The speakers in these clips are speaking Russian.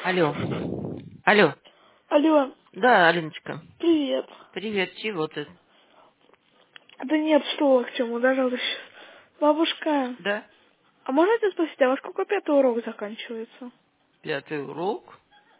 Алло. Алло. Алло, Да, Алиночка. привет. Привет, чего ты? Да нет, что, к чему, даже сейчас. Бабушка, Да? а можно тебя спросить, а во сколько пятый урок заканчивается? Пятый урок.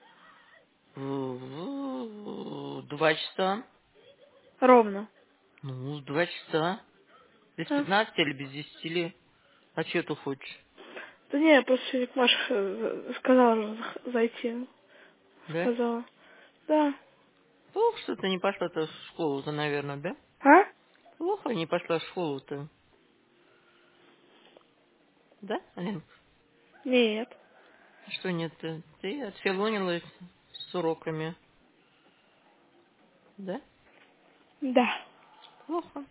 2 часа. Ровно. Ну, 2 часа. Без А? 15 или без 10 ли? А что ты хочешь? Да не, я просто сегодня к Маше сказала же зайти. Да? Сказала. Да. Плохо, что ты не пошла-то в школу-то, наверное, да? А? Плохо не пошла в школу-то. Да, Алин? Нет. А что нет? Ты отфилонилась с уроками. Да? Да. Плохо.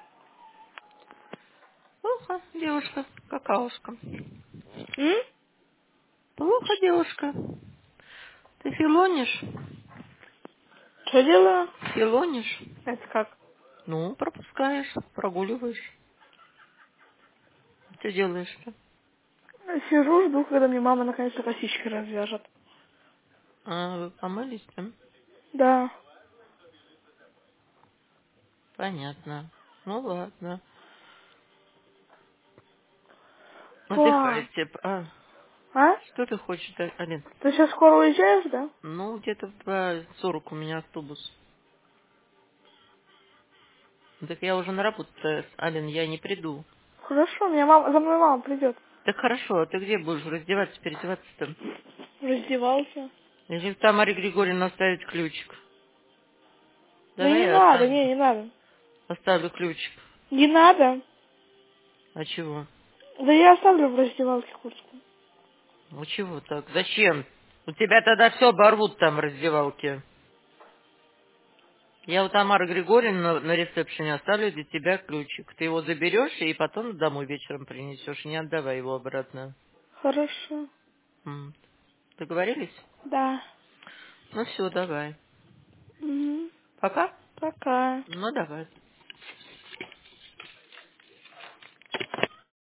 Плохо, девушка. Какаушка. М? Плохо, девушка. Ты филонишь? Что делаю? Филонишь? Это как? Ну, пропускаешь, прогуливаешь. Что делаешь-то? Сижу, жду, когда мне мама наконец-то косички развяжет. А, вы помылись там? Да. Понятно. Ну, ладно. Па. Отдыхайте. А, А? что ты хочешь, Алин? Ты сейчас скоро уезжаешь, да? Ну, где-то в 2:40 у меня автобус. Так я уже на работу, Алин, я не приду. Хорошо, меня мама, за мной мама придет. Так хорошо, а ты где будешь раздеваться, переодеваться-то? Раздевался. Или в Тамаре Григорьевне оставить ключик? Да Давай не я надо, не надо. оставлю ключик. Не надо. А чего? Да я оставлю в раздевалке куртку. Ну чего так? Зачем? У тебя тогда все оборвут там в раздевалке. Я у Тамары Григорьевны на ресепшене оставлю для тебя ключик. Ты его заберешь и потом домой вечером принесешь. Не отдавай его обратно. Хорошо. М. Договорились? Да. Ну все, давай. Угу. Пока? Пока. Ну давай.